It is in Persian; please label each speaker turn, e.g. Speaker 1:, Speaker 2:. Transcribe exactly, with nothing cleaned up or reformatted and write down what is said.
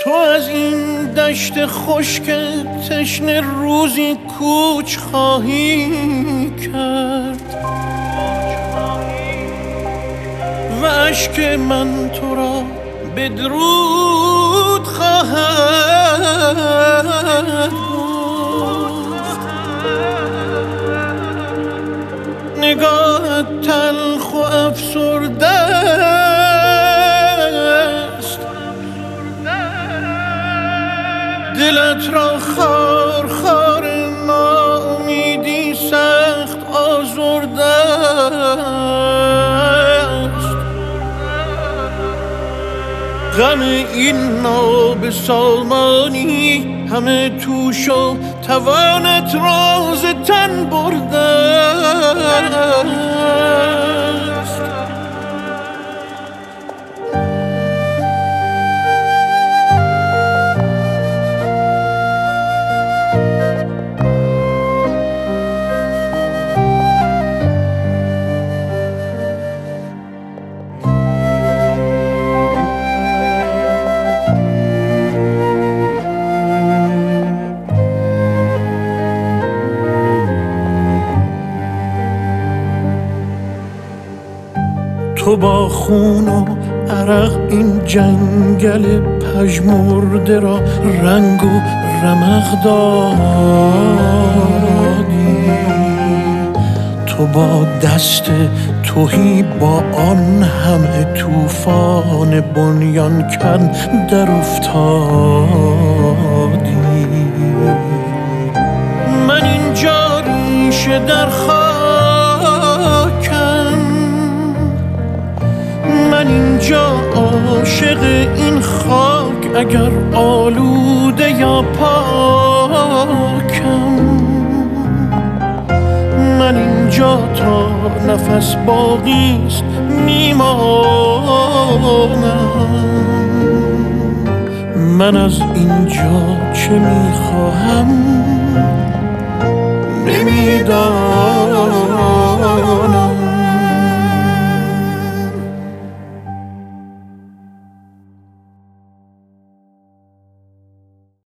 Speaker 1: تو از این دشت خشک تشنه روزی کوچ خواهی کرد و اشک من تو را به درود خواهد گفت. نگاهت تلخ و افسرده است، دلت را خار خار ناامیدی سخت آزرده است. غم این نابسامانی همه توش و توانت راز تن برده است. تو با خون و عرق این جنگل پژمرده را رنگ و رمق دادی. تو با دست تهی با آن همه طوفان بنیان کن در افتادی. من اینجا ریشه در خاکم، من اینجا عاشق این خاک اگر آلوده یا پاکم. من اینجا تا نفس باقیست میمانم. من از اینجا چه میخواهم نمیدانم.